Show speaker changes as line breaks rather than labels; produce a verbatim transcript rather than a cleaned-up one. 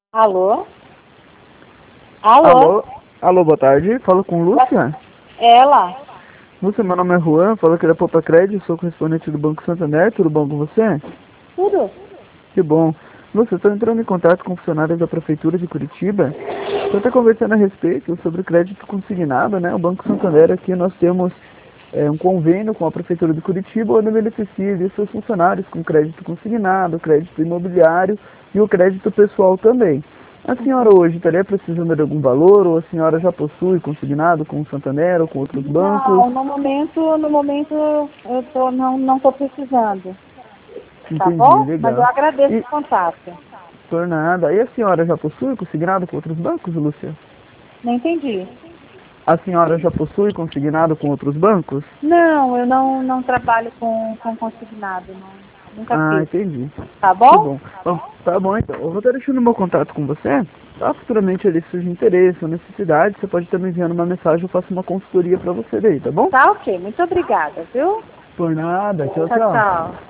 Alô? Alô?
Alô? Alô, boa tarde. Falo com Lúcia.
Ela?
Lúcia, meu nome é Juan, falo aqui da Poupa Crédito, sou correspondente do Banco Santander, tudo bom com você?
Tudo?
Que bom. Lúcia, estou entrando em contato com funcionários da Prefeitura de Curitiba. Estou até conversando a respeito sobre o crédito consignado, né? O Banco Santander aqui nós temos é, um convênio com a Prefeitura de Curitiba, onde beneficia de seus funcionários com crédito consignado, crédito imobiliário e o crédito pessoal também. A senhora hoje estaria precisando de algum valor ou a senhora já possui consignado com o Santander ou com outros bancos?
Não, no momento, no momento eu tô, não, não tô precisando, tá
Entendi,
bom? Mas eu
legal.
agradeço
E
o contato.
por nada. E a senhora já possui consignado com outros bancos, Lúcia?
Não entendi.
A senhora já possui consignado com outros bancos?
Não, eu não, não trabalho com, com consignado, não, nunca
Ah,
fiz,
entendi.
tá
Que
bom?
bom. Bom, tá bom então. Eu vou estar deixando meu contato com você. Tá? Futuramente ali se surge interesse ou necessidade, você pode estar me enviando uma mensagem, eu faço uma consultoria para você daí, tá bom?
Tá ok, muito obrigada, viu?
Por nada. Tchau,
Tchau,
tchau.
tchau.